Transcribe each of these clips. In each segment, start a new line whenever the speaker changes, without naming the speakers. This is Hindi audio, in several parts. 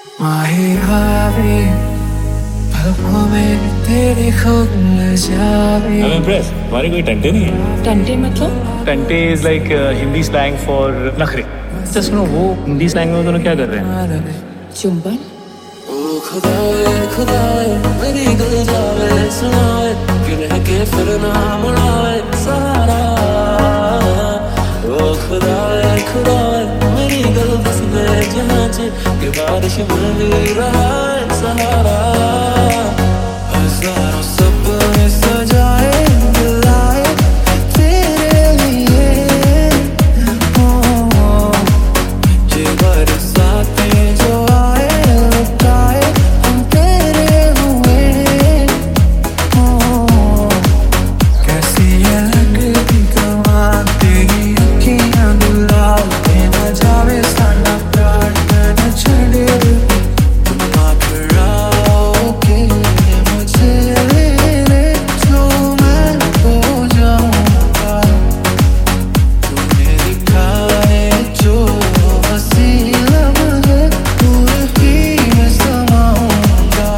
माही पलकों में तेरी खुद न जावे।
I'm impressed. तुम्हारे कोई टंटे नहीं है?
टंटे मतलब?
टंटे is like Hindi slang for नखरे। Just सुनो वो हिंदी slang में दोनों क्या कर रहे हैं?
चुंबन?
ओ खुदाए खुदाए मेरी गल जावे सुनाए कि रह के फिर ना मुड़ाए सहारा। ओ खुदाए खुदाए मेरी गल बस दे जहां च कि बारिश में भी रहा है सहारा। हजारों सपने सजाए दिलाए तेरे लिए, ये बरसातें जो आए लुटाए हम तेरे हुए। कैसी ये लगती कमाल तेरी अखियां गुलाल के न जावे साडा प्यार न छड़े। तुम आकर आओगे मुझे लेने जो मैं हो जाऊंगा। तुमने दिखा है जो हंसी लम्हे दूर ही मैं समाऊंगा।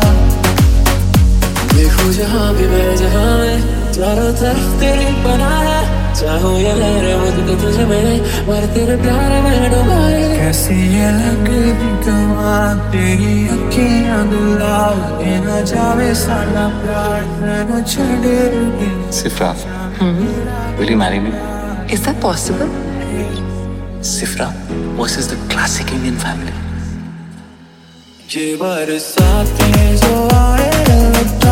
देखो जहाँ भी मैं जहाँ मैं चारों तरफ तेरे बना है। चाहो ये लहरें मुझको तुझ में मर तेरे प्यार में डुबाए। कैसी ये लगती कमाल तेरी अखियां गुलाल के न जावे साडा प्यार न छड़े।
Sifra, will you marry me?
Is that possible?
Sifra versus the classic Indian family.
ये बरसातें जो आए